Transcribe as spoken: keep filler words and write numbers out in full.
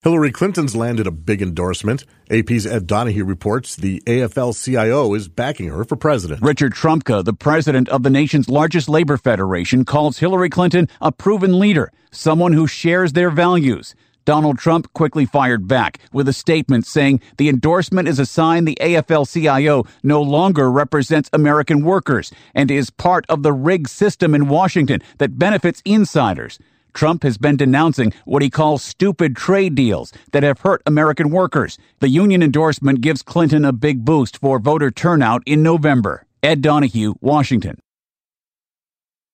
Hillary Clinton's landed a big endorsement. A P's Ed Donahue reports the A F L C I O is backing her for president. Richard Trumka, the president of the nation's largest labor federation, calls Hillary Clinton a proven leader, someone who shares their values. Donald Trump quickly fired back with a statement saying the endorsement is a sign the A F L C I O no longer represents American workers and is part of the rigged system in Washington that benefits insiders. Trump has been denouncing what he calls stupid trade deals that have hurt American workers. The union endorsement gives Clinton a big boost for voter turnout in November. Ed Donahue, Washington.